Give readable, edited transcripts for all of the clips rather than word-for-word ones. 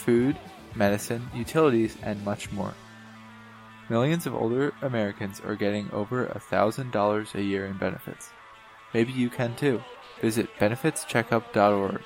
food, medicine, utilities, and much more. Millions of older Americans are getting over $1,000 a year in benefits. Maybe you can too. Visit benefitscheckup.org.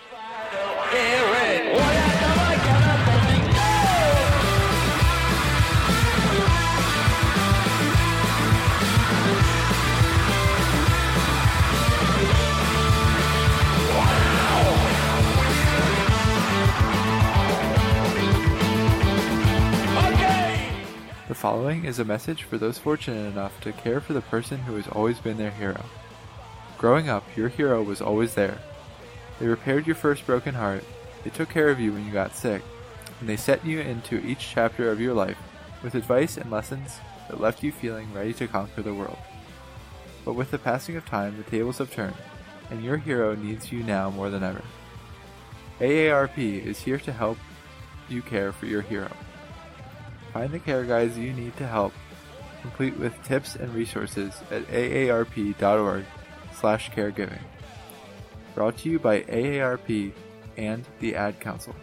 The following is a message for those fortunate enough to care for the person who has always been their hero. Growing up, your hero was always there. They repaired your first broken heart, they took care of you when you got sick, and they set you into each chapter of your life with advice and lessons that left you feeling ready to conquer the world. But with the passing of time, the tables have turned, and your hero needs you now more than ever. AARP is here to help you care for your hero. Find the care guides you need to help, complete with tips and resources at aarp.org/caregiving. Brought to you by AARP and the Ad Council.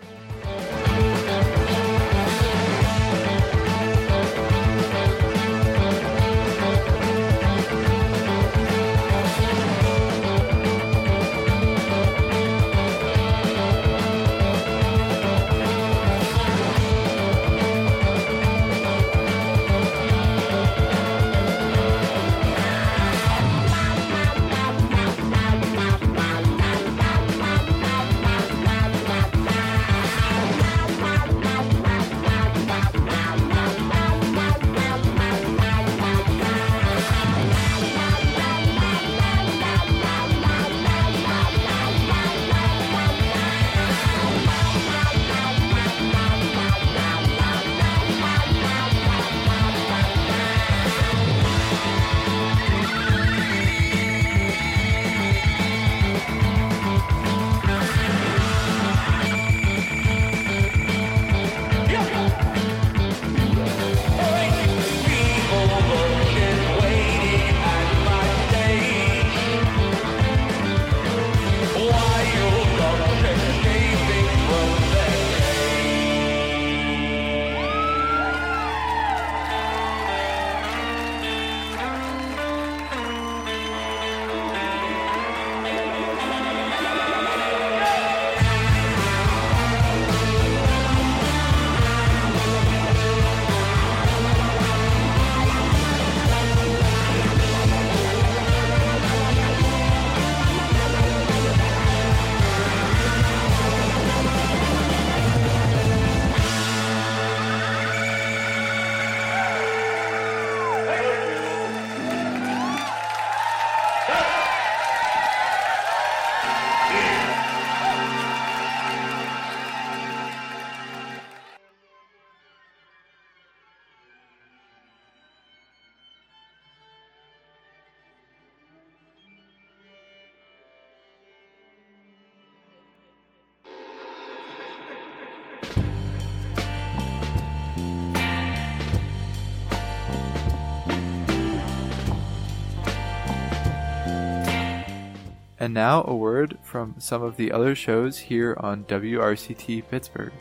And now a word from some of the other shows here on WRCT Pittsburgh.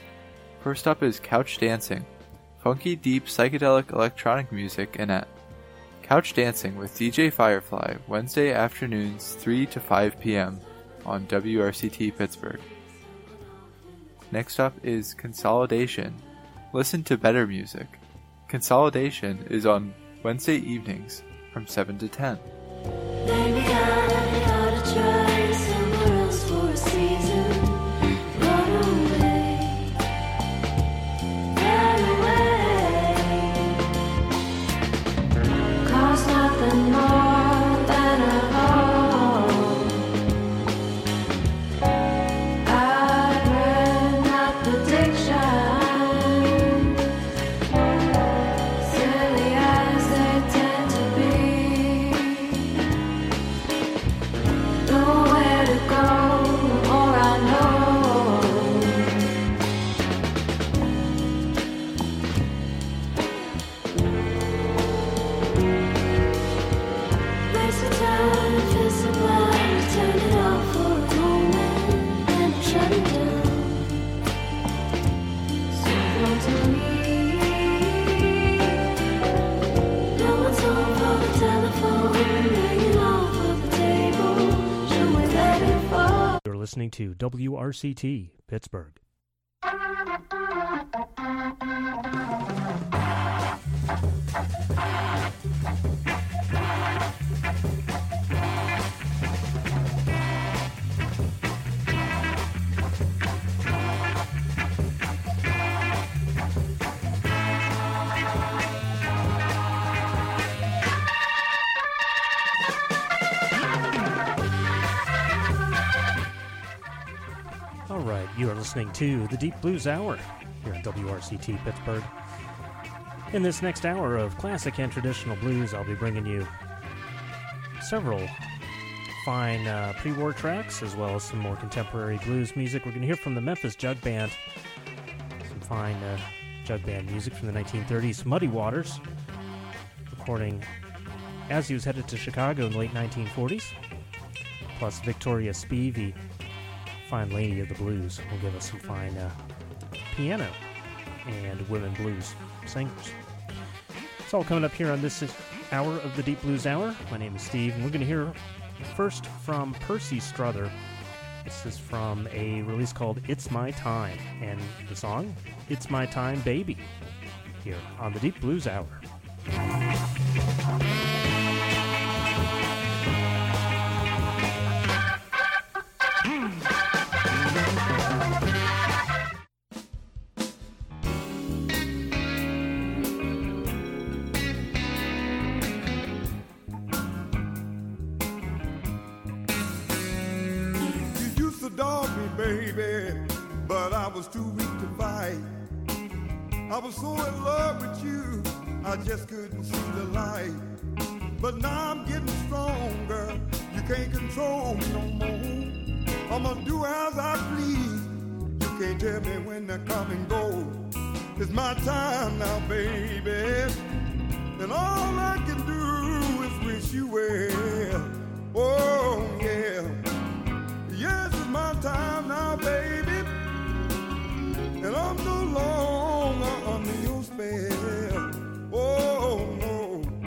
First up is Couch Dancing, funky, deep, psychedelic electronic music and Couch Dancing with DJ Firefly, Wednesday afternoons 3 to 5 p.m. on WRCT Pittsburgh. Next up is Consolidation. Listen to better music. Consolidation is on Wednesday evenings from 7 to 10. Maybe I ought to try somewhere else for a season. Run away, cost nothing more than a home. I'd read not the diction, silly as they tend to be. to me. No one's home for the telephone, hanging off of the table. Should we let it fall? You're listening to WRCT Pittsburgh. All right, you are listening to the Deep Blues Hour here on WRCT Pittsburgh. In this next hour of classic and traditional blues, I'll be bringing you several fine pre-war tracks, as well as some more contemporary blues music. We're going to hear from the Memphis Jug Band, some fine jug band music from the 1930s. Muddy Waters, recording as he was headed to Chicago in the late 1940s, plus Victoria Spivey, fine lady of the blues, will give us some fine piano and women blues singers. It's all coming up here on this hour of the Deep Blues Hour. My name is Steve, and we're going to hear first from Percy Strother. This is from a release called It's My Time, and the song, It's My Time, Baby, here on the Deep Blues Hour. Baby, but I was too weak to fight. I was so in love with you, I just couldn't see the light. But now I'm getting stronger, you can't control me no more. I'm gonna do as I please, you can't tell me when to come and go. It's my time now, baby, and all I can do is wish you well. Oh, yeah. Yes, it's my time now, baby, and I'm no longer under your spell. Oh, no.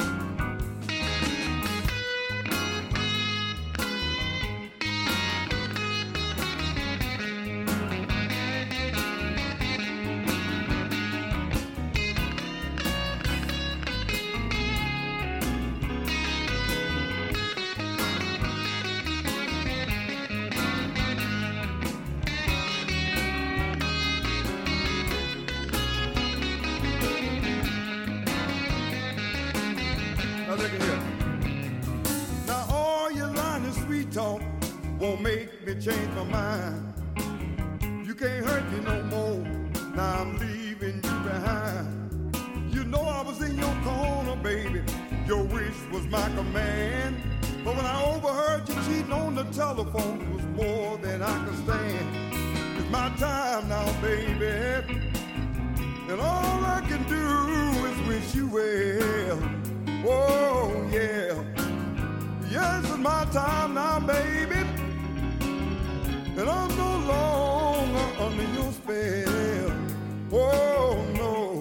Won't make me change my mind. You can't hurt me no more. Now I'm leaving you behind. You know I was in your corner, baby. Your wish was my command. But when I overheard you cheating on the telephone, it was more than I could stand. It's my time now, baby, and all I can do is wish you well. Oh, yeah. Yes, it's my time now, baby, and I'm no longer under your spell. Oh, no.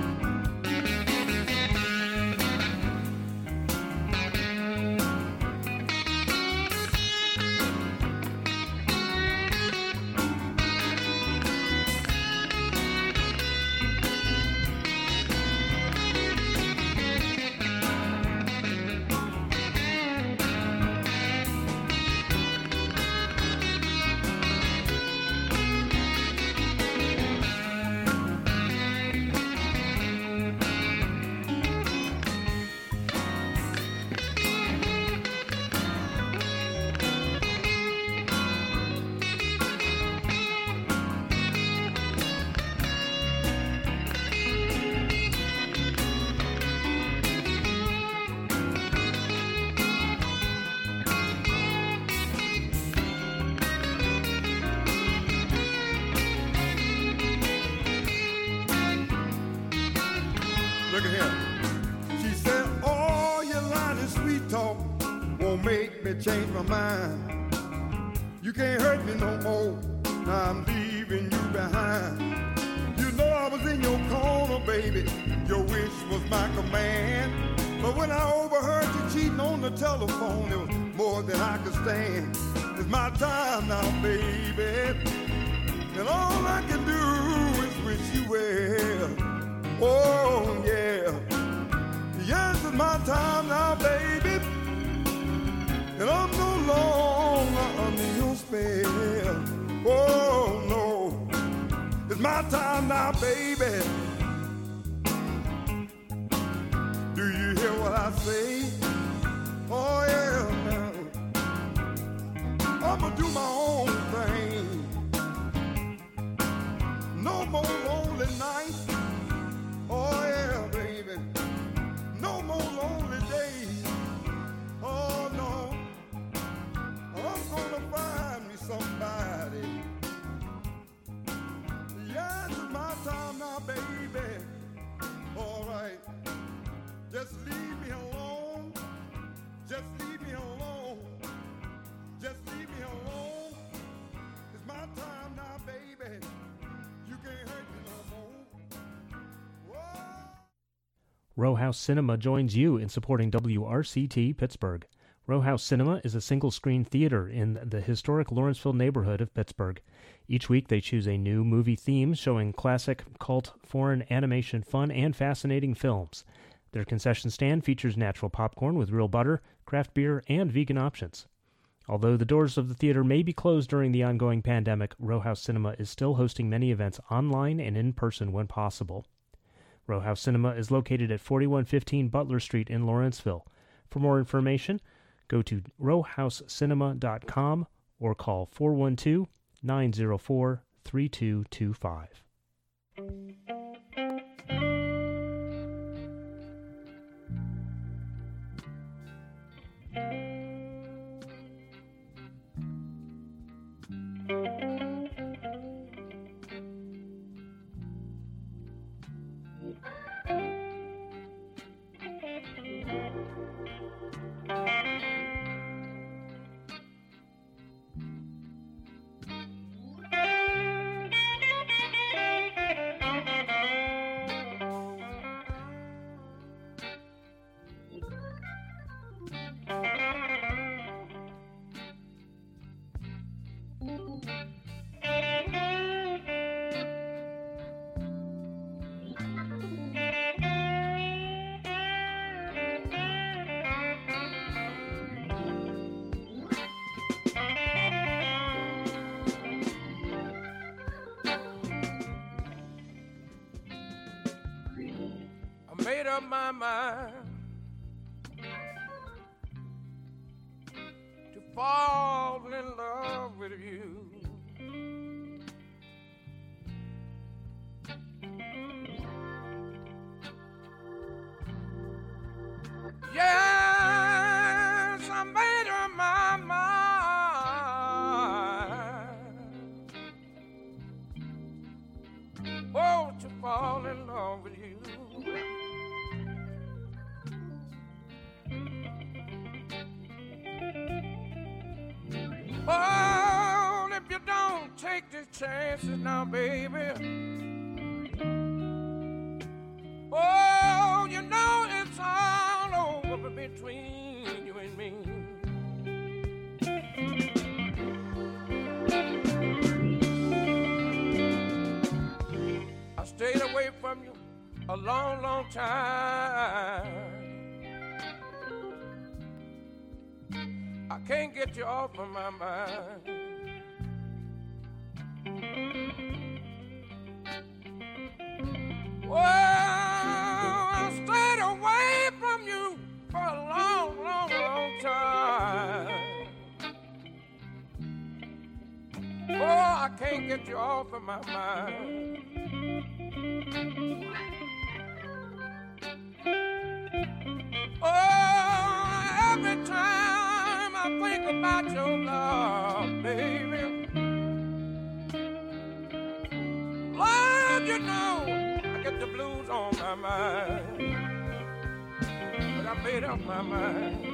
Look at here. She said, all your line of sweet talk won't make me change my mind. You can't hurt me no more. Now I'm leaving you behind. You know I was in your my command. But when I overheard you cheating on the telephone, it was more than I could stand. It's my time now, baby, and all I can do is wish you well. Oh, yeah. Yes, it's my time now, baby, and I'm no longer under your spell. Oh, no. It's my time now, baby. Do you hear what I say? Oh, yeah, now. I'ma do my own thing. No more lonely nights. Oh, yeah, baby. No more lonely days. Oh, no. I'm gonna find me somebody. Yes, it's my time now, baby. All right. Just leave me alone. Just leave me alone. Just leave me alone. It's my time now, baby. You can't hurt me no more. Whoa. Row House Cinema joins you in supporting WRCT Pittsburgh. Row House Cinema is a single-screen theater in the historic Lawrenceville neighborhood of Pittsburgh. Each week they choose a new movie theme showing classic, cult, foreign animation fun and fascinating films. Their concession stand features natural popcorn with real butter, craft beer, and vegan options. Although the doors of the theater may be closed during the ongoing pandemic, Row House Cinema is still hosting many events online and in person when possible. Row House Cinema is located at 4115 Butler Street in Lawrenceville. For more information, go to rowhousecinema.com or call 412-904-3225. Made up my mind to fall in love with you. Yes, I made up my mind, oh, to fall in love with you. Oh, if you don't take these chances now, baby. Oh, you know it's all over between you and me. I stayed away from you a long, long time. I can't get you off of my mind. Well, I stayed away from you for a long, long, long time. Oh, I can't get you off of my mind. Oh, every time I think about your love, baby, Lord, you know I get the blues on my mind, but I made up my mind.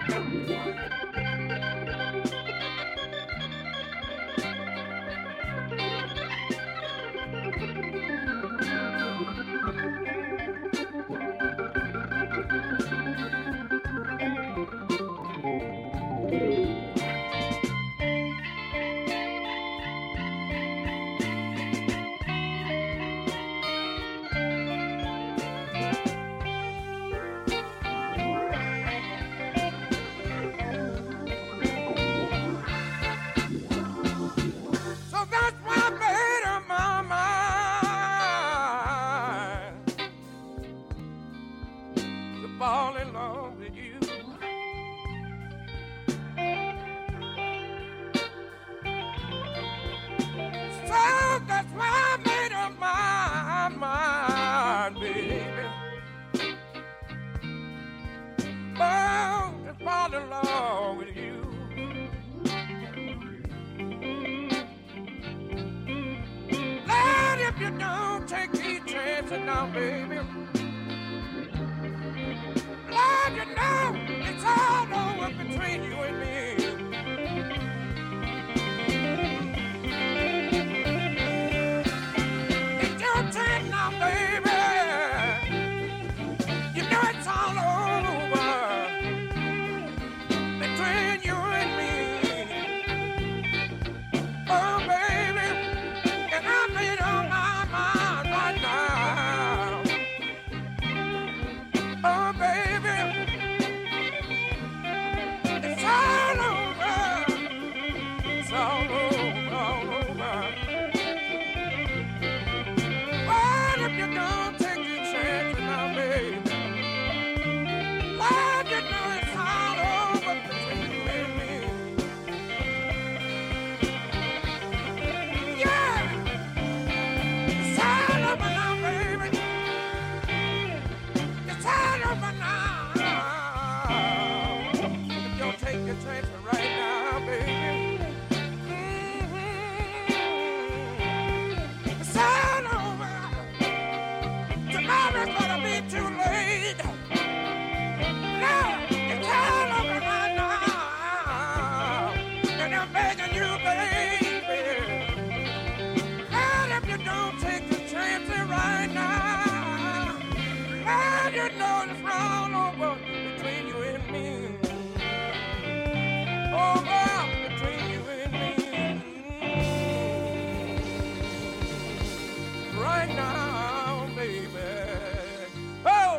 So that's why I made up my mind to fall in love with you. So that's why I made up my mind, baby. Oh, to fall in love with you. Lord, if you don't take these chances now, baby. Lord, you know it's all over between you and me. It's your turn now, baby. You know it's all over between you and me. Oh, baby, and I made up my mind right now. Oh, baby, it's all over. It's all over, all over. What if you don't take your chances now, baby? Lord, you know it's all over between you and me. Yeah, it's all over now, baby. It's all over now. If you don't take your chances right now, baby. It's all over. Tomorrow's gonna be too late. No, it's all over right now. And I'm begging you, baby. And if you don't take the chances right now, and you know it's all over between you and me. Over between you and me. Right now, baby. Oh!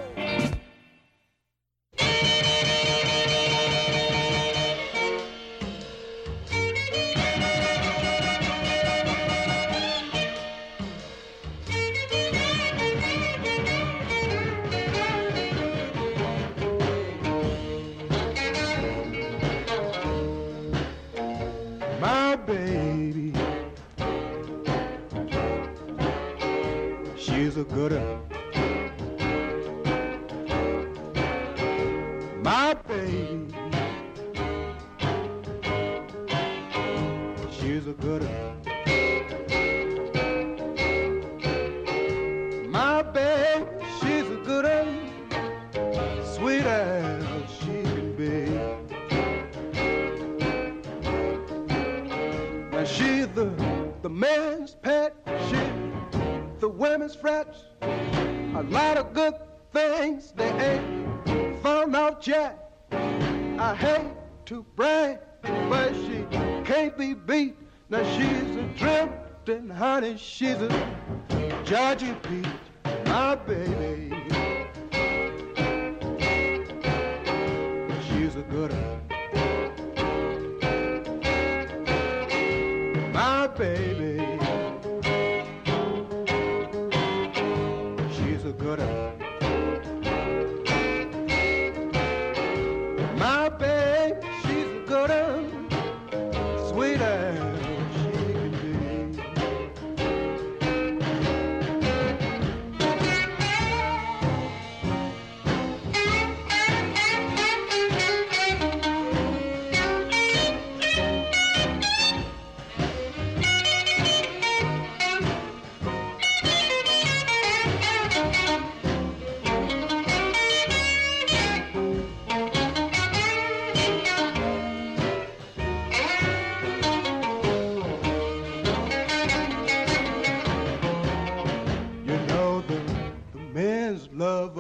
My baby, she's a good one. My baby, she's a good one. My baby, she's a good one, sweet as she can be. Now she's the man's pet, she's the women's frets. A lot of good things they ain't found out yet. I hate to brag, but she can't be beat. Now she's a drifting honey, she's a Georgia peach, my baby. She's a good one. My baby, she's a good one. My baby, she's a good one, sweet as she can be.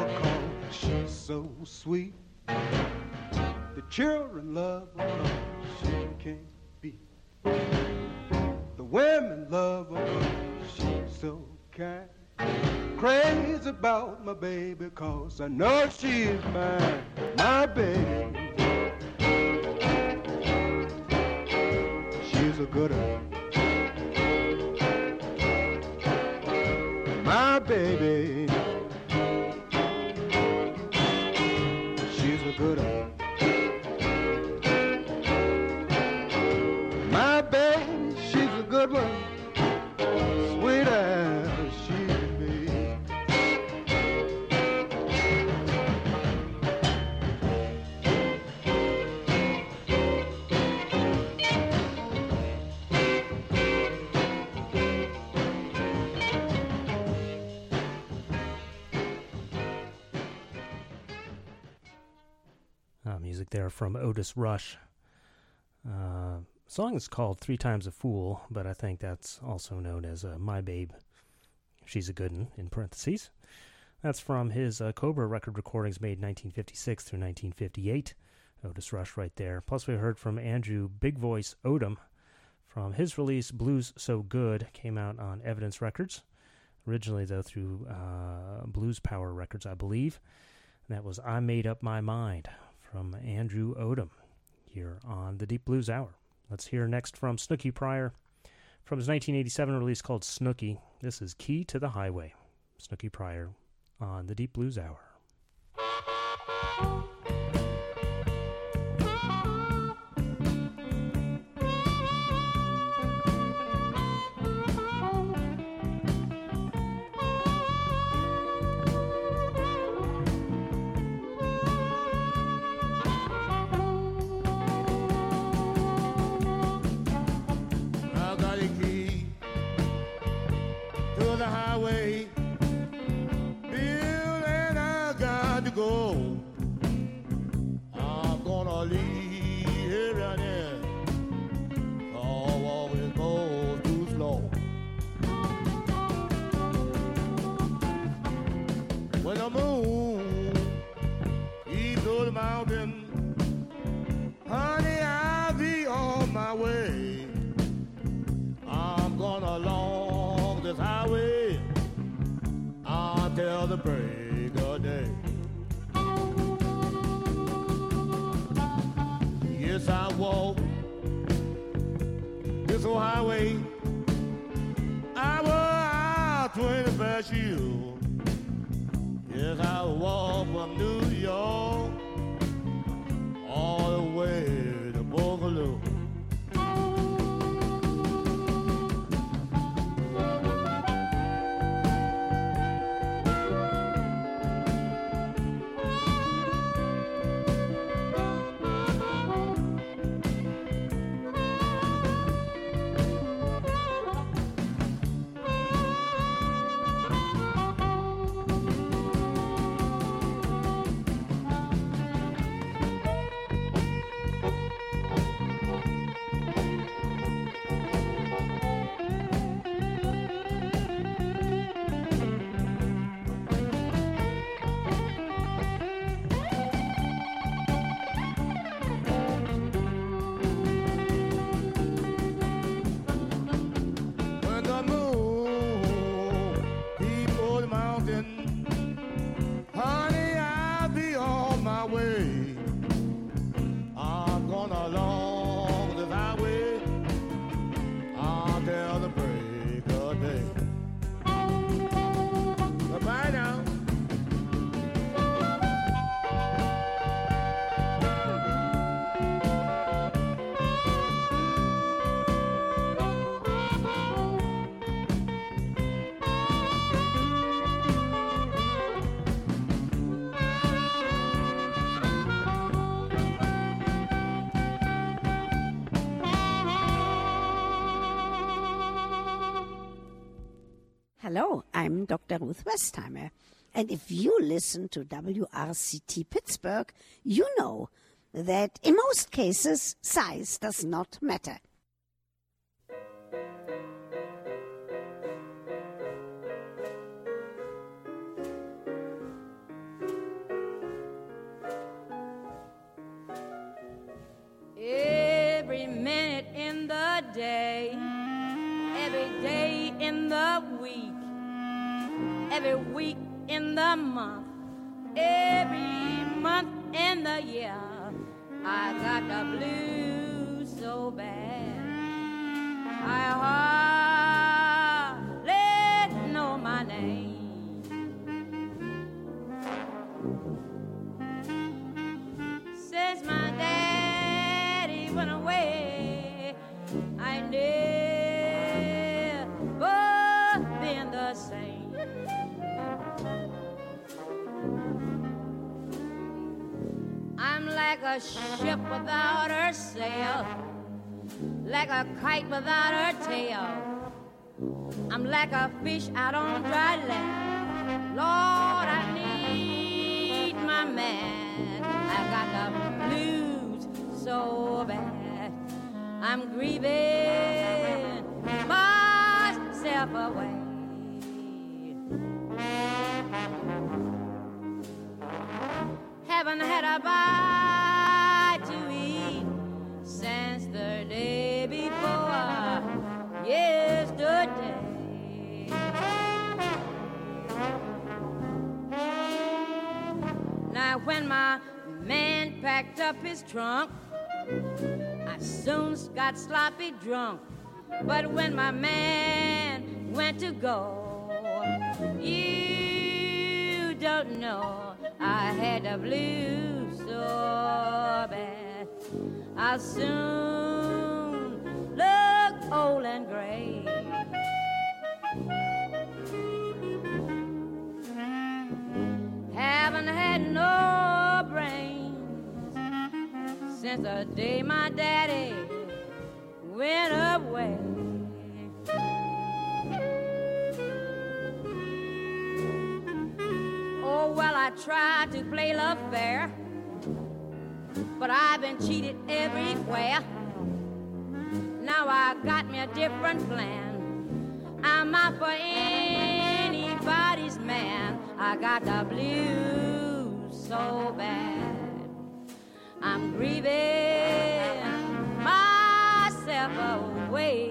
'cause she's so sweet. The children love her 'cause she can't beat. The women love her 'cause she's so kind. Crazy about my baby 'cause I know she's mine, my baby. She's a good one. My baby, she's a good one. My baby, she's a good one. Sweet as she can be. Music there from Otis Rush. The song is called 3 Times a Fool, but I think that's also known as My Babe, She's a Good'un, in parentheses. That's from his Cobra record recordings made 1956 through 1958. Otis Rush right there. Plus we heard from Andrew Big Voice Odom from his release Blues So Good, came out on Evidence Records. Originally, though, through Blues Power Records, I believe. And that was I Made Up My Mind from Andrew Odom here on the Deep Blues Hour. Let's hear next from Snooky Pryor from his 1987 release called Snooky. This is Key to the Highway. Snooky Pryor on the Deep Blues Hour. Hello, I'm Dr. Ruth Westheimer, and if you listen to WRCT Pittsburgh, you know that in most cases, size does not matter. every week in the month, every month in the year. I got the blues so bad, I hardly know my name. Since my daddy went away, I never been the same. I'm like a ship without her sail, like a kite without her tail. I'm like a fish out on dry land. Lord, I need my man. I got the blues so bad, I'm grieving myself away. Haven't had a bite to eat since the day before yesterday. Now when my man packed up his trunk, I soon got sloppy drunk. But when my man went to go, you don't know, I had the blues so bad, I'll soon look old and gray. Haven't had no brains since the day my daddy went away. Oh, well, I tried to play love fair, but I've been cheated everywhere. Now I got me a different plan. I'm not for anybody's man. I got the blues so bad, I'm grieving myself away.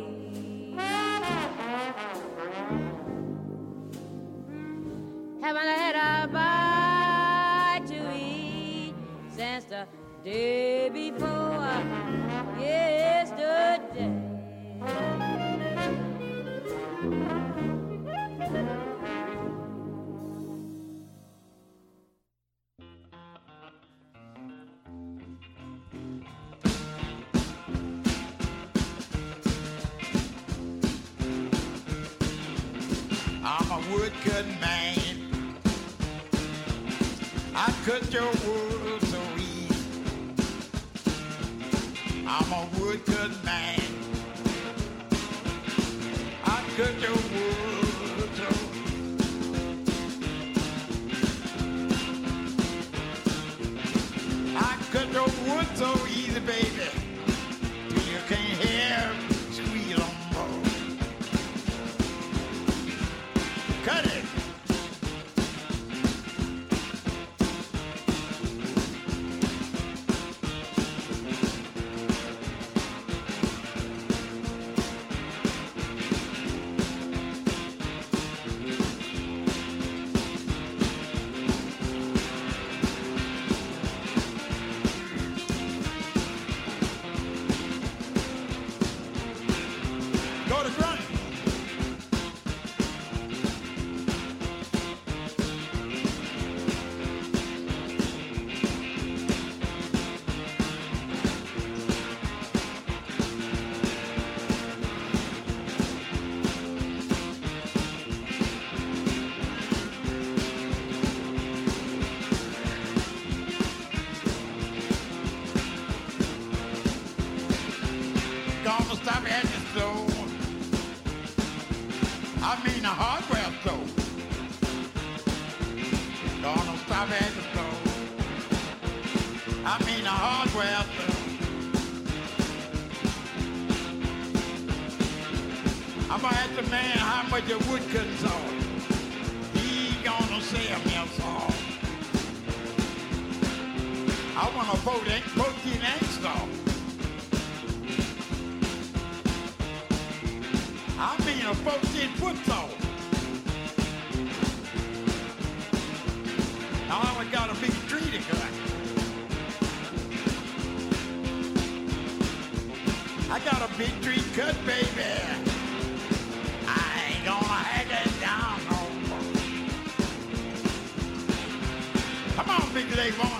Haven't had a bite to eat since the day before yesterday. I'm a woodcutting man. I cut your wood so easy. I'm a woodcutting man. I cut your wood so I cut your wood so easy, baby. You can't hear me squeal on more. Cut it. Go to grunt. Gonna stop at the store. I mean the hardware store. Gonna stop at the store. I mean the hardware store. I'm gonna ask the man how much your wood cutting saw. He gonna sell me a saw. I want a 14-inch saw. I mean a 14-foot saw. victory cut, baby. I ain't gonna hang it down no more. Come on, big leg woman.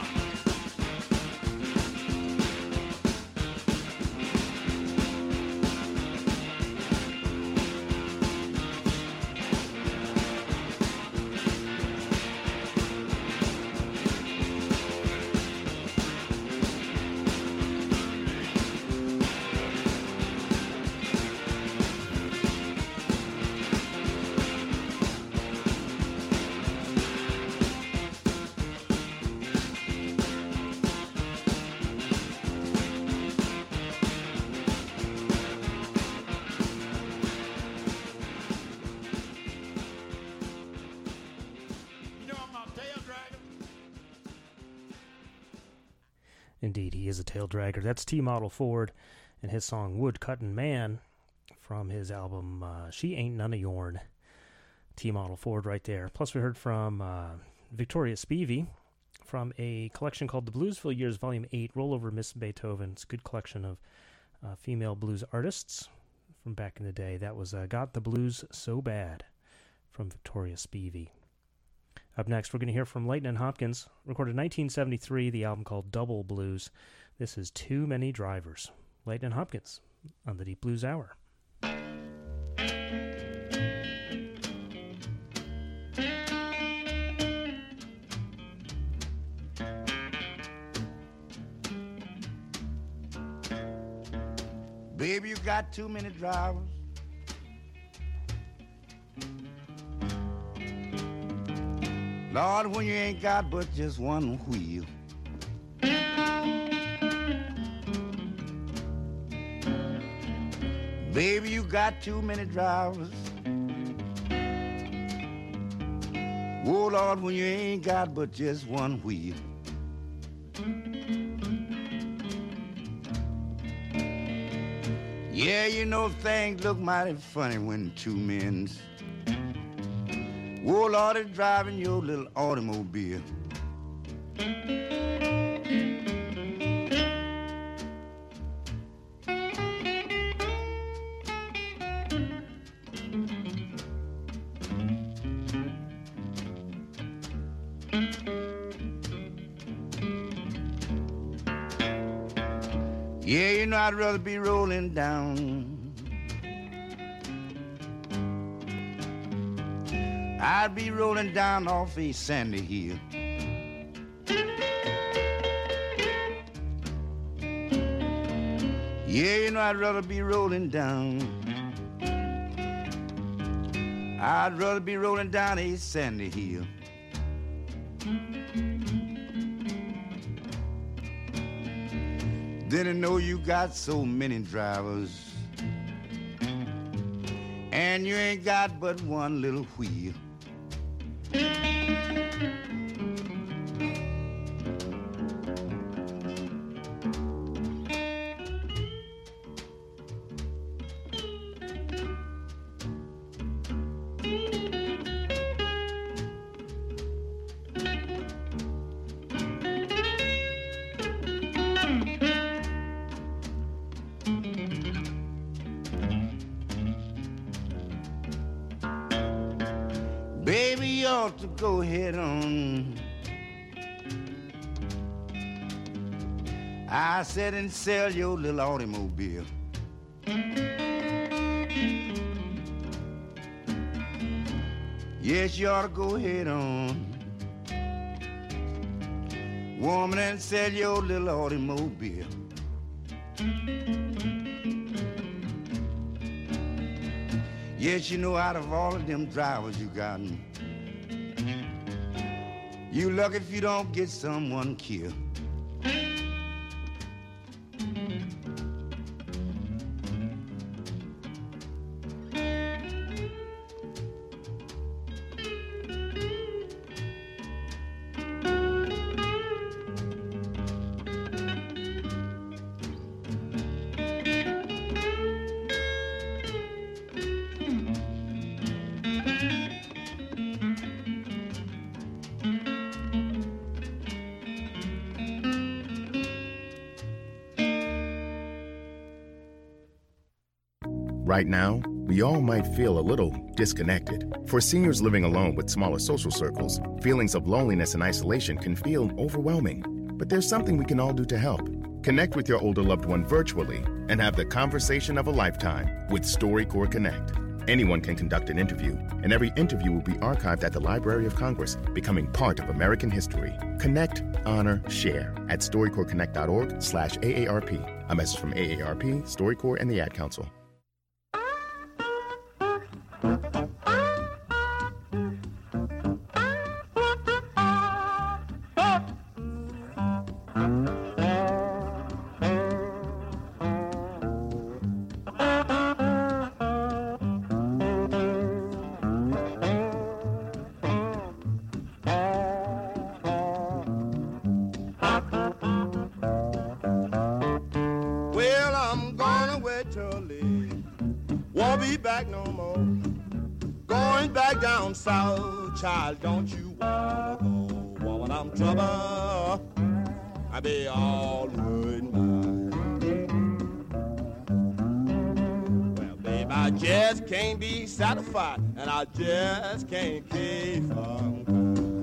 Indeed, he is a tail dragger. That's T-Model Ford and his song Wood Cuttin' Man from his album She Ain't None of Yourn. T-Model Ford right there. Plus we heard from Victoria Spivey from a collection called The Bluesville Years Volume 8, Rollover Miss Beethoven. It's a good collection of female blues artists from back in the day. That was Got the Blues So Bad from Victoria Spivey. Up next, we're going to hear from Layton and Hopkins, recorded in 1973, the album called Double Blues. This is Too Many Drivers. Layton and Hopkins on the Deep Blues Hour. Baby, you got too many drivers. Lord, when you ain't got but just one wheel. Baby, you got too many drivers. Oh, Lord, when you ain't got but just one wheel. Yeah, you know things look mighty funny when two men's oh, Lord, is driving your little automobile. Yeah, you know I'd rather be rolling down. I'd be rolling down off a sandy hill. Yeah, you know I'd rather be rolling down. I'd rather be rolling down a sandy hill. Didn't know you got so many drivers, and you ain't got but one little wheel. Baby, you ought to go head on. I said and sell your little automobile. Yes, you ought to go head on. Woman, and sell your little automobile. Yes, you know out of all of them drivers you got, you lucky if you don't get someone killed. Right now, we all might feel a little disconnected. For seniors living alone with smaller social circles, feelings of loneliness and isolation can feel overwhelming. But there's something we can all do to help. Connect with your older loved one virtually and have the conversation of a lifetime with StoryCorps Connect. Anyone can conduct an interview, and every interview will be archived at the Library of Congress, becoming part of American history. Connect, honor, share at StoryCorpsConnect.org/AARP. A message from AARP, StoryCorps, and the Ad Council. Well, I'm gonna wait till late. Won't be back no more. Going back down south, child, don't you wanna go? Woman, I'm trouble. I be all worried mine. Well, babe, I just can't be satisfied, and I just can't keep from crying.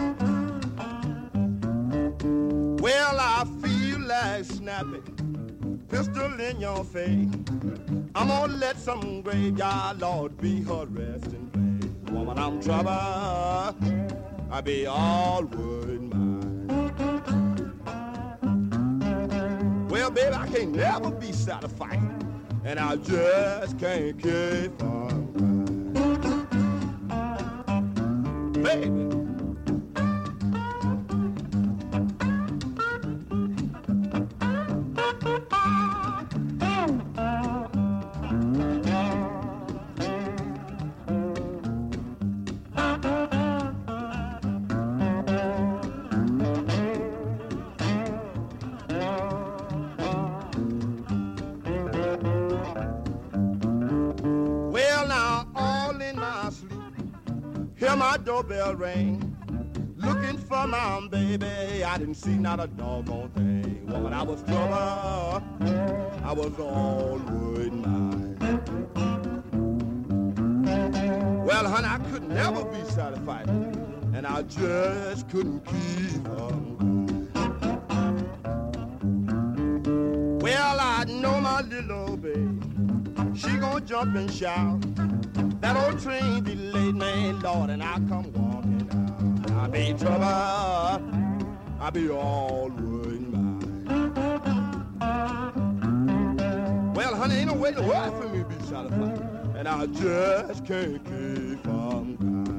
Well, I feel like snapping. Pistol in your face. I'm gonna let some graveyard Lord be her resting place. Woman, I'm trouble. I be all worried mine. Well, baby, I can't never be satisfied, and I just can't keep from crying. Baby. Hear my doorbell ring, looking for my baby. I didn't see not a doggone thing. Woman, I was trouble. I was all worried mine. Well, honey, I could never be satisfied, and I just couldn't keep on. Well, I know my little baby, she gonna jump and shout. That old train delayed me, Lord, and I come walking out. I be trouble, I be all worried mine. Well, honey, ain't no way in the world for me to be satisfied, and I just can't keep from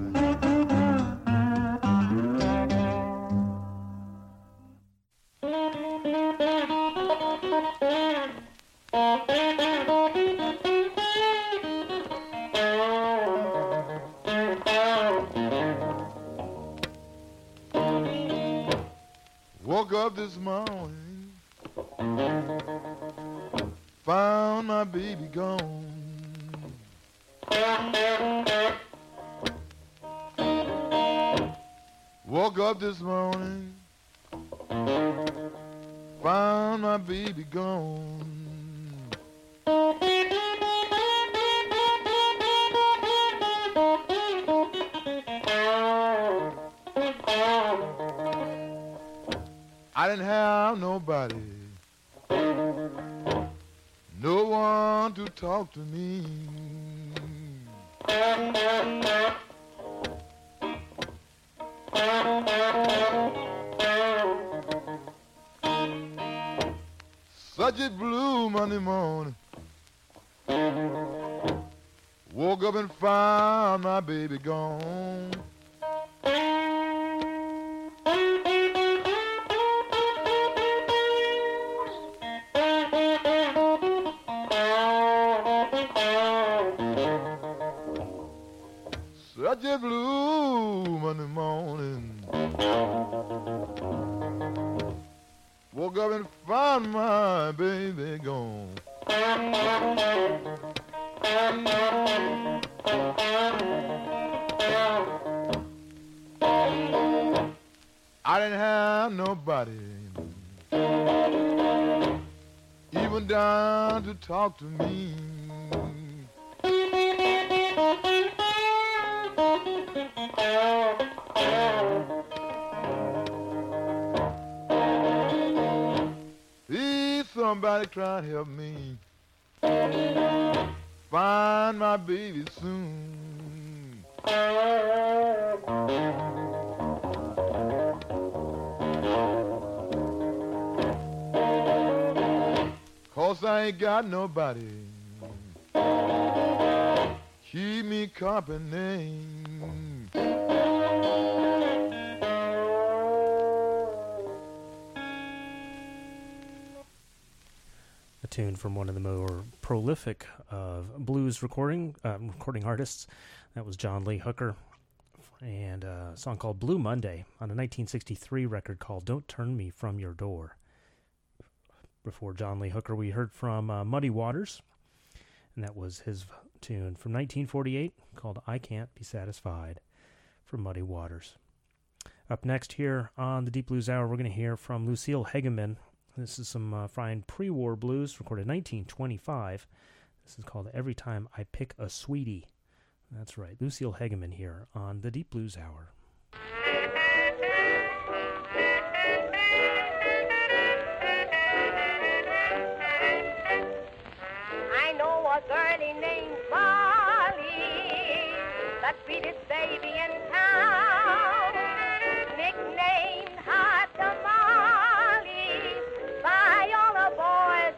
Woke up this morning, found my baby gone. Woke up this morning, found my baby gone. I didn't have nobody, no one to talk to me. Such a blue Monday morning, woke up and found my baby gone. Such a blue Monday morning, woke up and found my baby gone. I didn't have nobody, even down to talk to me. somebody try to help me find my baby soon. 'Cause I ain't got nobody keep me company. A tune from one of the more prolific of blues recording artists. That was John Lee Hooker, and a song called Blue Monday on a 1963 record called Don't Turn Me From Your Door. Before John Lee Hooker, we heard from Muddy Waters, and that was his tune from 1948 called I Can't Be Satisfied from Muddy Waters. Up next here on the Deep Blues Hour, we're going to hear from Lucille Hegeman. This is some fine pre-war blues recorded in 1925. This is called Every Time I Pick a Sweetie. That's right, Lucille Hegeman here on the Deep Blues Hour. I know a girlie named Molly, the sweetest baby in town, nicknamed Hot Tamale by all the boys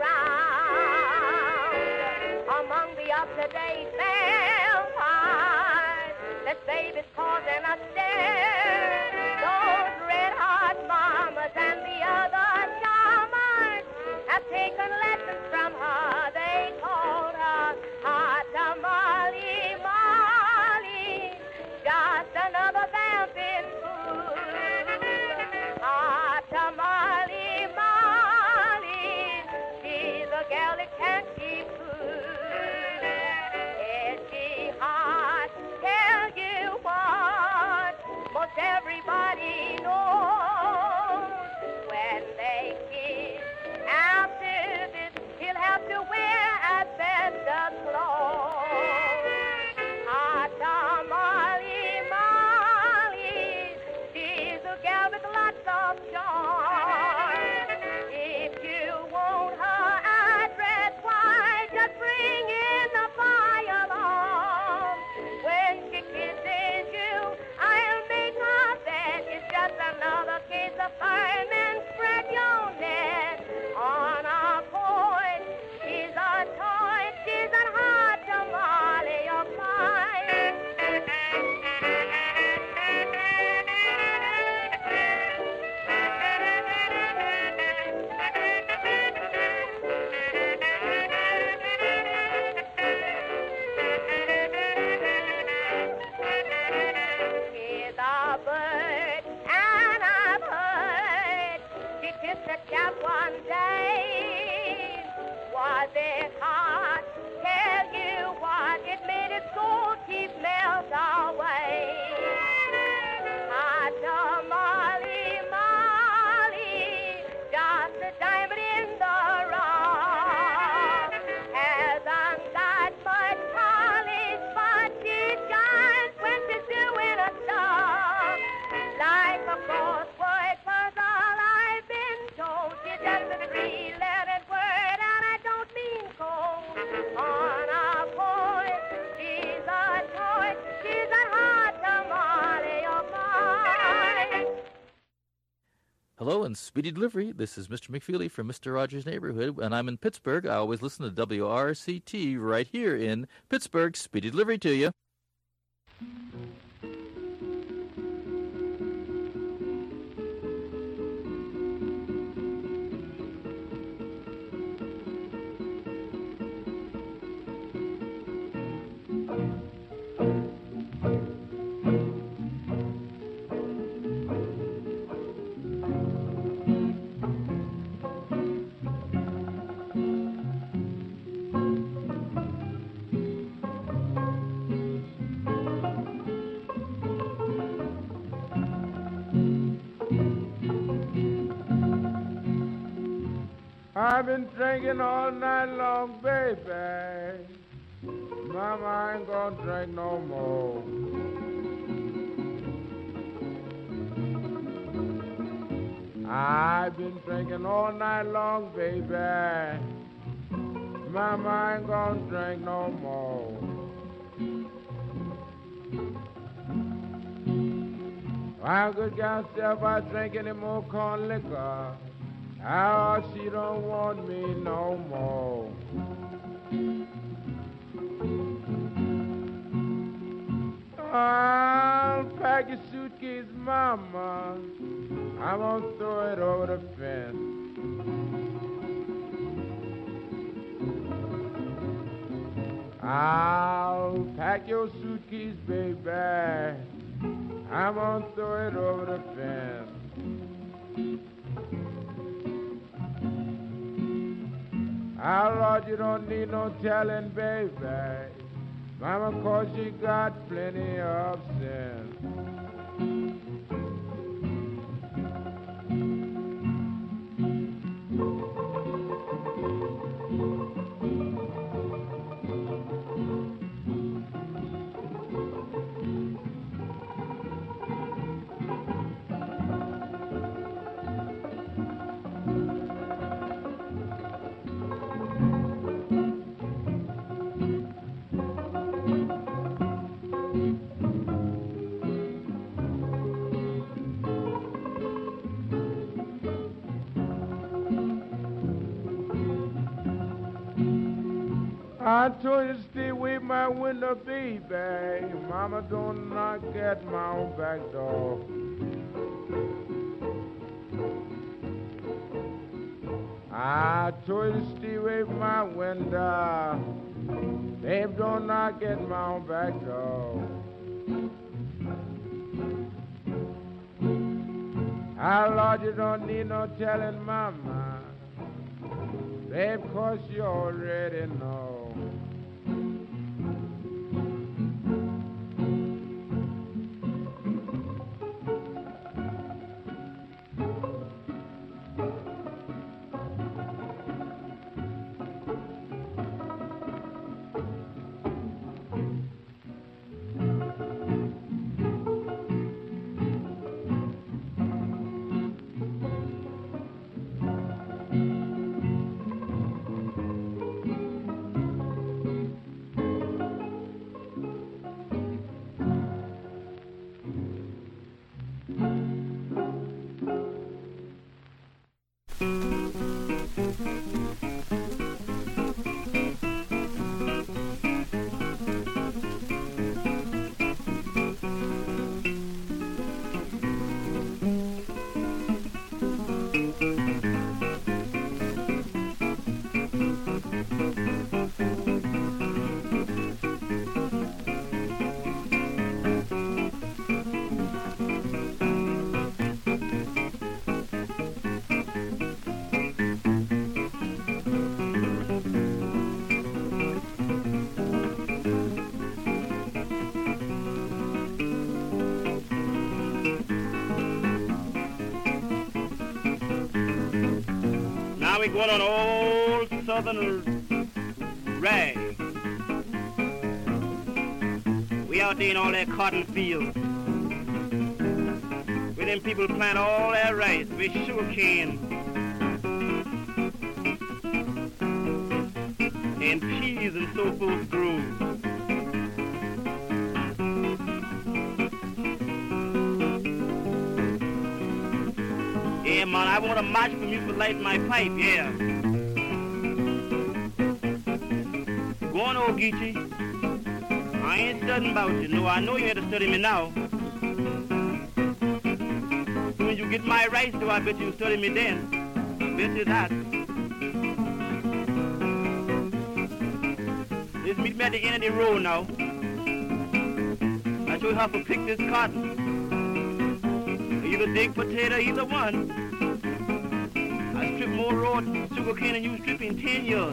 around. Among the up-to-date vampires, this baby's causing a stir. Those red-hot mamas and the other charmers have taken lessons from her. They called her Hot Tamale Molly, just another vamping fool. Hot Tamale Molly, she's a gal that can't keep cool. Is she hot? Tell you what, most everybody knows. When they kiss after this, he'll have to wear asbestos clothes. Hot Tamale Molly, she's a gal with lots of charm. If you want her address, why just bring in the fire alarm. When she kisses you, I'll make her bet it's just another case of firemen. Spread your net on a point. She's a toy, she's a hot tamale of mine. She's a bird, and I've heard she kissed a chap one day. Was it hot? Tell you what, it made his gold teeth melt away. Hot tamale Molly, just a diamond in the rough. Hasn't got much polish, but she shines when she's doing a stuff. Like a crossword puzzle, I've been told she's just a three-lettered word, and I don't mean cold. On a point, she's a toy, she's a hot tamale of mine. Hello and speedy delivery. This is Mr. McFeely from Mr. Rogers' Neighborhood, and I'm in Pittsburgh. I always listen to WRCT right here in Pittsburgh. Speedy delivery to you. I've been drinking all night long, baby. Mama, I ain't gonna drink no more. I've been drinking all night long, baby. Mama, I ain't gonna drink no more. My good gal said if I drink any more corn liquor, oh, she don't want me no more. I'll pack your suitcase, mama. I'm gonna throw it over the fence. I'll pack your suitcase, baby. I'm gonna throw it over the fence. Oh, Lord, you don't need no telling, baby. Mama, 'cause she got plenty of sense. I told you to stay away from my window, baby. Mama, don't knock at my own back door. I told you to stay away from my window. Babe, don't knock at my own back door. Oh, Lord, you don't need no telling, mama. Babe, 'cause you already know. We going on old southern rag. We out there in all that cotton field. Where them people plant all that rice with sugar cane and peas and so forth grew. Yeah, man, I want a match from you for lighting my pipe, yeah. Go on, old Geechee. I ain't studying about you. No, I know you had to study me now. When you get my rights, though, I bet you'll study me then. I bet you that. Let's meet me at the end of the road now. I show you how to pick this cotton. Either dig potato, either one. I strip more raw sugar cane than you strip in 10 years.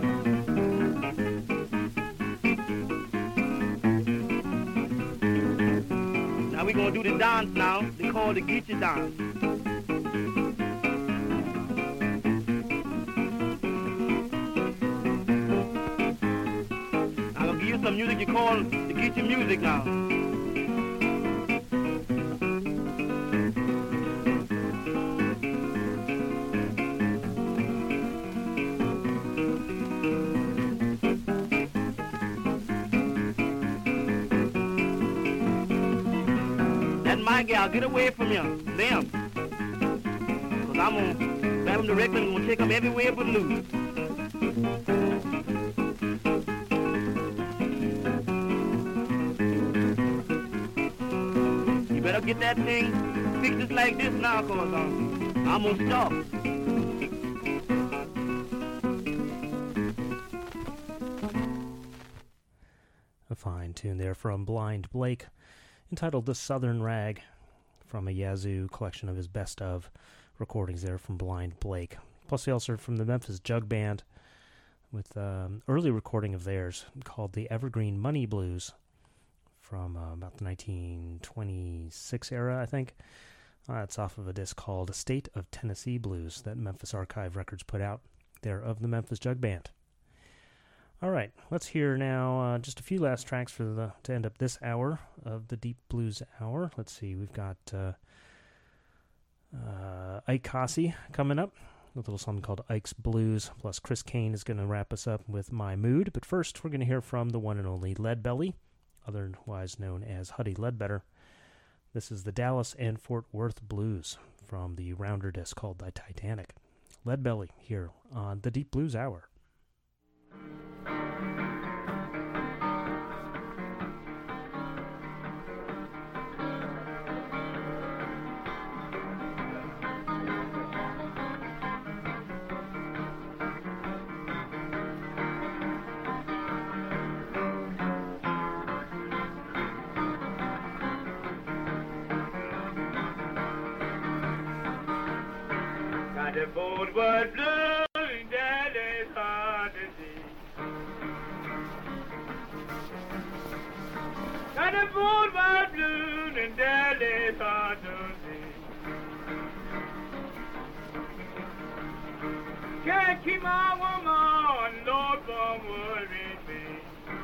Now we're gonna do the dance now. They call it the Geechee dance. I'm gonna give you some music you call the Geechee music now. white gal, get away from them. Cause I'm gonna grab them directly and gonna take them everywhere but loose. You better get that thing fixed just like this now, cause I'm gonna stop. A fine tune there from Blind Blake, entitled The Southern Rag, from a Yazoo collection of his best of recordings there from Blind Blake. Plus we also heard from the Memphis Jug Band with early recording of theirs called the Evergreen Money Blues from about the 1926 era, I think. It's off of a disc called State of Tennessee Blues that Memphis Archive Records put out there of the Memphis Jug Band. All right, let's hear now just a few last tracks to end up this hour of the Deep Blues Hour. Let's see, we've got Ike Cossey coming up with a little something called Ike's Blues, plus Chris Kane is going to wrap us up with My Mood. But first, we're going to hear from the one and only Leadbelly, otherwise known as Huddy Ledbetter. This is the Dallas and Fort Worth Blues from the rounder disc called The Titanic. Leadbelly here on the Deep Blues Hour. The boat was blowing, that is hard to see. Got the boat was blue, and that is hard to see. Can't keep my woman, Lord, from worrying me.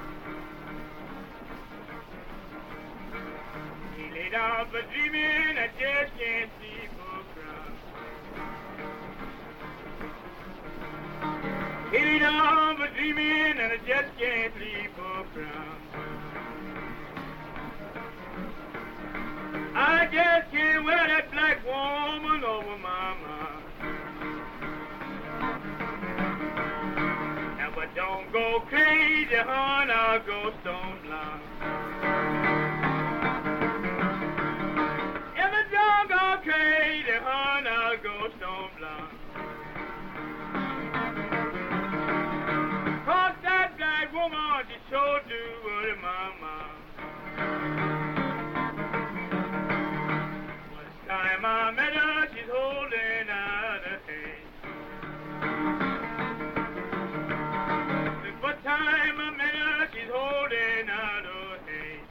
He laid out for dreaming, I just can't sleep for crying. He laid out for dreaming, and I just can't sleep for crying. I just can't wear that black woman over my mind. Now, but don't go crazy, hon, I'll go stone blind. If it don't go crazy, hon, I'll go stone blind. Cause that black woman, she sure do worry my mind. Time I met her, she's holding out her hand. What time I met her, she's holding out her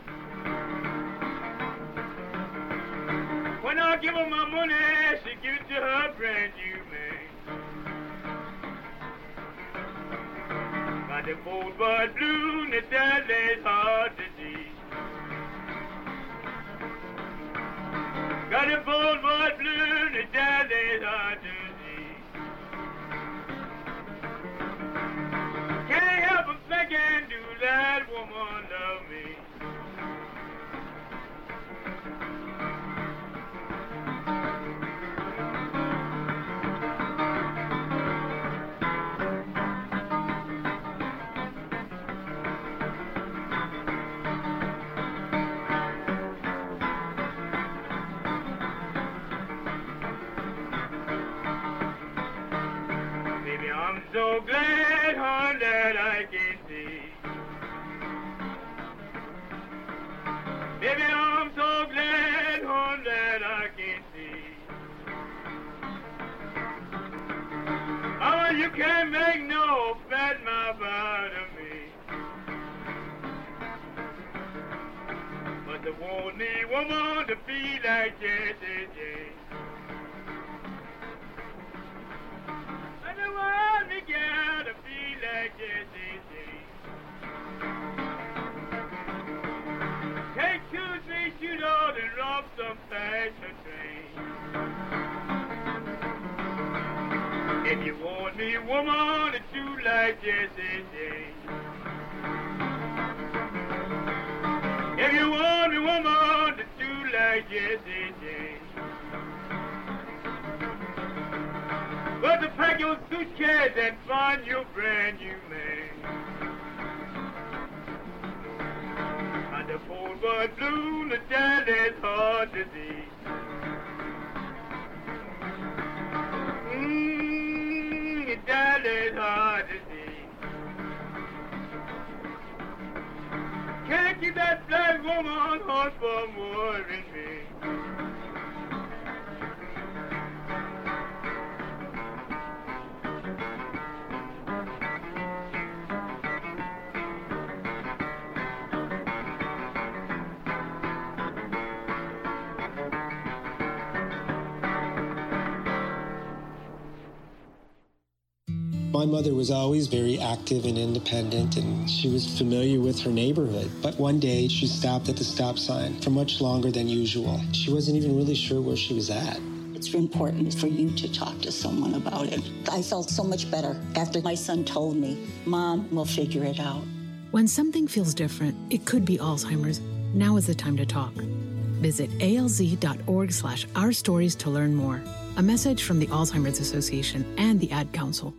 hand. When I give her my money, she gives it to her brand new man. Got the boat was blue, and the daddy's hard to see. Got a boat was blue, the daddy's hard to see. Can't help but thinking, do that woman love me? I'm so glad, hon, that I can see. Baby, I'm so glad, hon, that I can see. Oh, you can't make no fat mouth out of me. But the only woman to be like Jessie J. I want me girl to be like Jessie J. Take 2, 3 shooters and rob some fashion train. If you want me woman to do like Jessie J. If you want me woman to do like like Jesse James. But to pack your suitcase and find your brand new man. And the poor boy blue, the child is hard to see. The child is hard to see. Can't keep that black woman on horse for more than me. My mother was always very active and independent, and she was familiar with her neighborhood. But one day, she stopped at the stop sign for much longer than usual. She wasn't even really sure where she was at. It's important for you to talk to someone about it. I felt so much better after my son told me, Mom, we'll figure it out. When something feels different, it could be Alzheimer's. Now is the time to talk. Visit alz.org/ourstories to learn more. A message from the Alzheimer's Association and the Ad Council.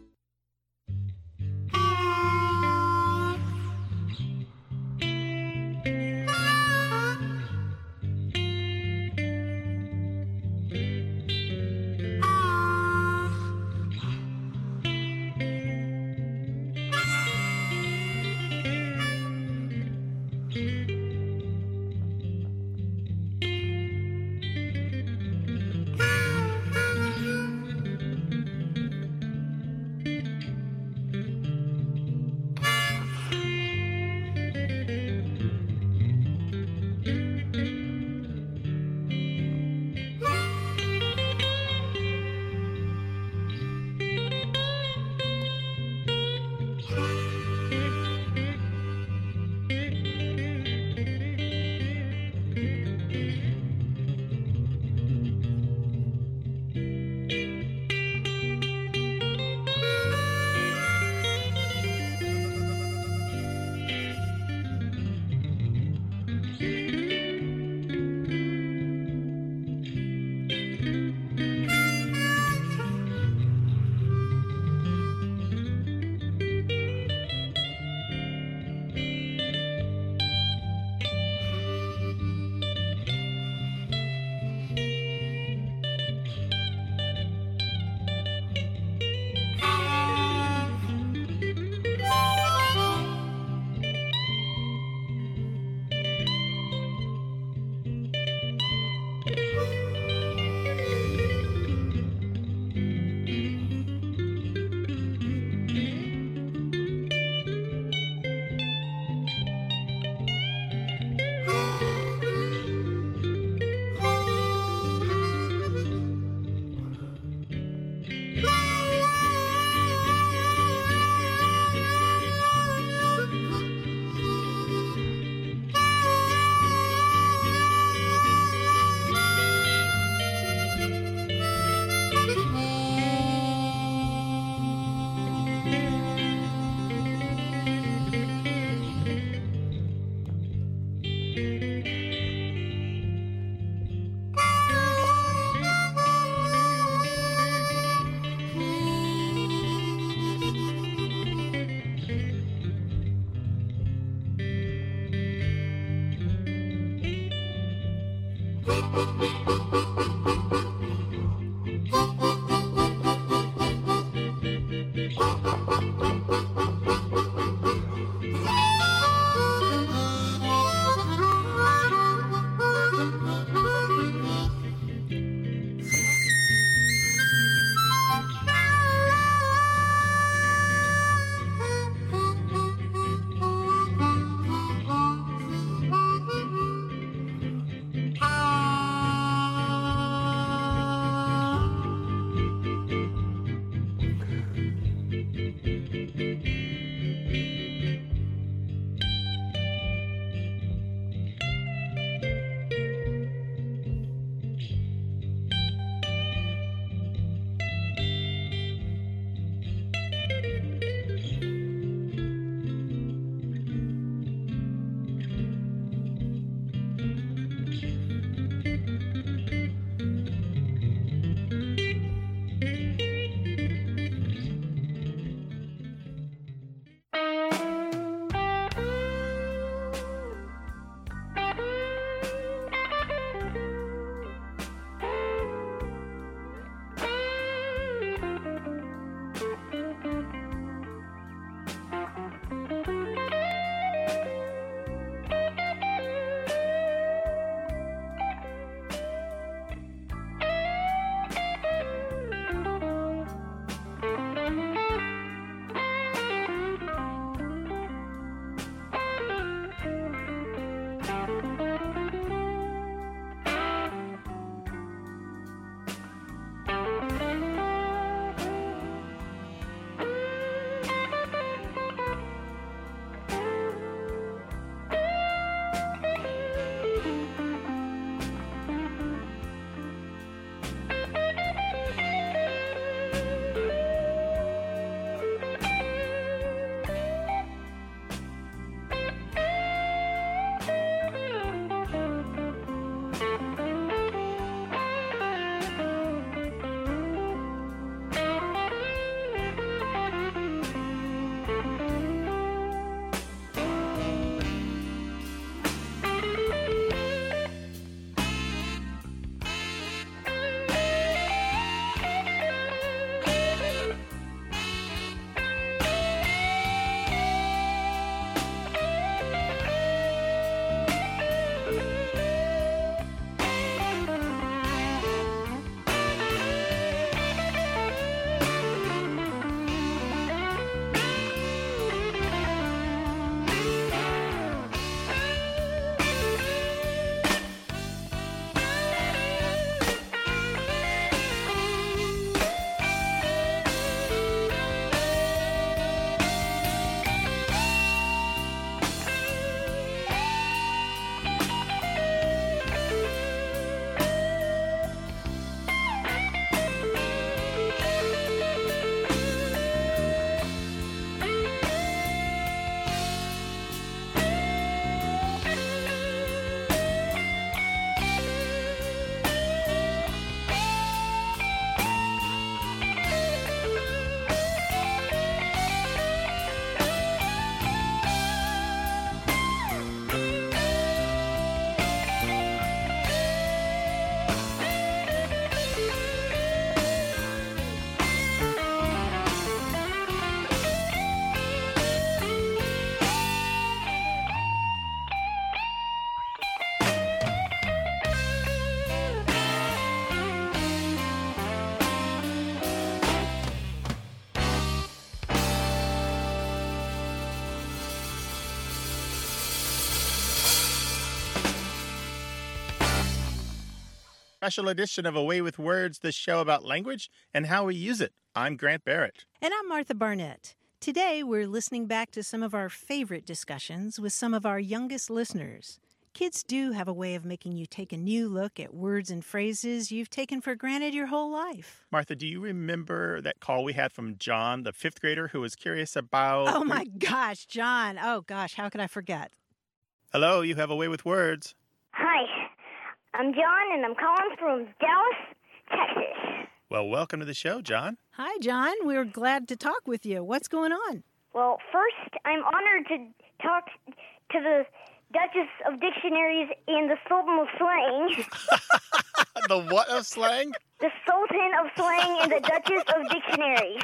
special edition of Away with Words, the show about language and how we use it. I'm Grant Barrett. And I'm Martha Barnett. Today, we're listening back to some of our favorite discussions with some of our youngest listeners. Kids do have a way of making you take a new look at words and phrases you've taken for granted your whole life. Martha, do you remember that call we had from John, the 5th grader, who was curious about... Oh, my gosh, John. Oh, gosh, how could I forget? Hello, you have Away with Words. Hi, I'm John, and I'm calling from Dallas, Texas. Well, welcome to the show, John. Hi, John. We're glad to talk with you. What's going on? Well, first, I'm honored to talk to the Duchess of Dictionaries and the Sultan of Slang. The what of slang? The Sultan of Slang and the Duchess of Dictionaries.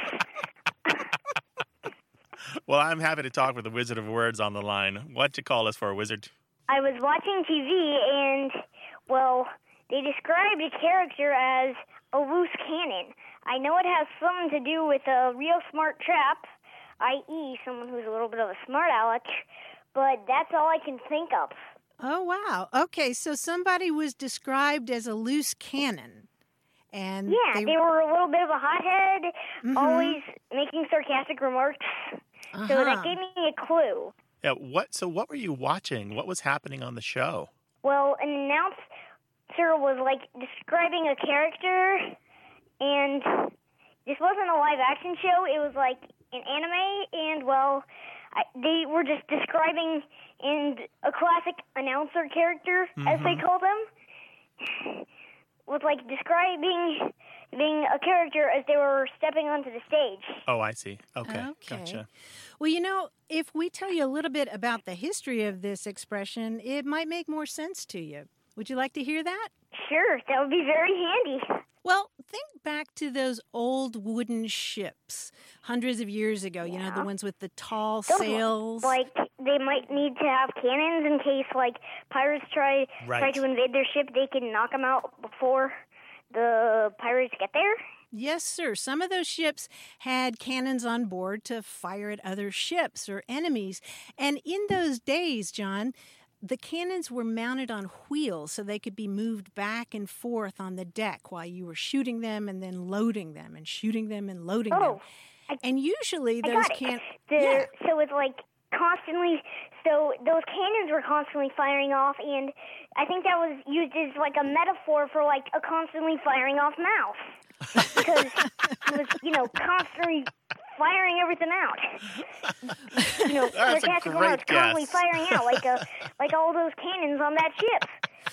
Well, I'm happy to talk with the Wizard of Words on the line. What'd you call us for, Wizard? I was watching TV and, well, they described a character as a loose cannon. I know it has something to do with a real smart trap, i.e. someone who's a little bit of a smart aleck, but that's all I can think of. Oh, wow. Okay, so somebody was described as a loose cannon. And yeah, they were a little bit of a hothead, always making sarcastic remarks. So that gave me a clue. Yeah, what were you watching? What was happening on the show? Well, an announcer was, describing a character, and this wasn't a live-action show. It was, an anime, and, well, they were just describing a classic announcer character, as they call them, with, describing being a character as they were stepping onto the stage. Oh, I see. Okay. Gotcha. Well, if we tell you a little bit about the history of this expression, it might make more sense to you. Would you like to hear that? Sure, that would be very handy. Well, think back to those old wooden ships hundreds of years ago, the ones with the tall sails. They might need to have cannons in case, pirates try to invade their ship. They can knock them out before the pirates get there? Yes, sir. Some of those ships had cannons on board to fire at other ships or enemies. And in those days, John, the cannons were mounted on wheels so they could be moved back and forth on the deck while you were shooting them and then loading them and shooting them and loading them. And usually those cannons... So it's constantly... So those cannons were constantly firing off, and I think that was used as a metaphor for a constantly firing off mouse. Because it was, constantly firing everything out. That's a great guess. Constantly firing out like all those cannons on that ship.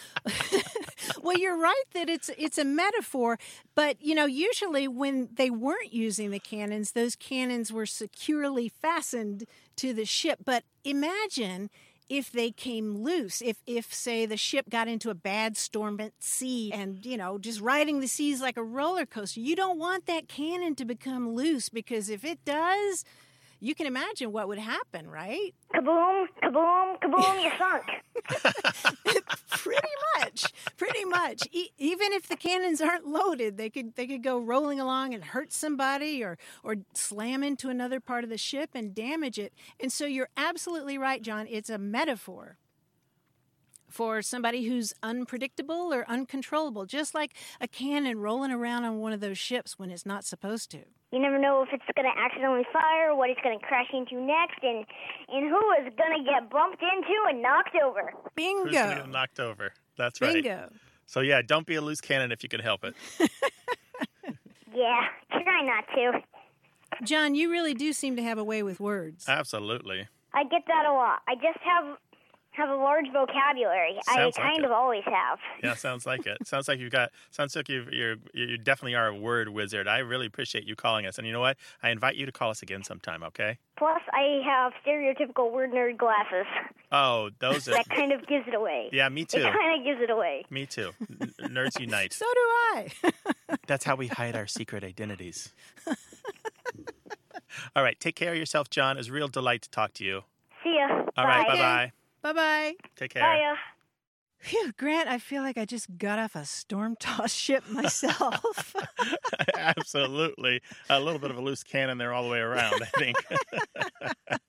Well, you're right that it's a metaphor, but, usually when they weren't using the cannons, those cannons were securely fastened to the ship. But imagine if they came loose, if say, the ship got into a bad storm at sea and, just riding the seas like a roller coaster. You don't want that cannon to become loose because if it does... You can imagine what would happen, right? Kaboom, kaboom, kaboom, you sunk. Pretty much. Even if the cannons aren't loaded, they could go rolling along and hurt somebody or slam into another part of the ship and damage it. And so you're absolutely right, John. It's a metaphor for somebody who's unpredictable or uncontrollable, just like a cannon rolling around on one of those ships when it's not supposed to. You never know if it's going to accidentally fire, what it's going to crash into next, and who is going to get bumped into and knocked over. Bingo. Who's going to get knocked over? That's right. Bingo. So, yeah, don't be a loose cannon if you can help it. Yeah, try not to. John, you really do seem to have a way with words. Absolutely. I get that a lot. I just have a large vocabulary. Sounds I kind of always have. Yeah, sounds like it. Sounds like you definitely are a word wizard. I really appreciate you calling us. And you know what? I invite you to call us again sometime, okay? Plus, I have stereotypical word nerd glasses. Oh, those are... That kind of gives it away. Yeah, me too. It kind of gives it away. Me too. Nerds unite. So do I. That's how we hide our secret identities. All right, take care of yourself, John. It was a real delight to talk to you. See ya. All right, bye-bye. Bye-bye. Take care. Bye. Phew, Grant, I feel like I just got off a storm-tossed ship myself. Absolutely. A little bit of a loose cannon there all the way around, I think.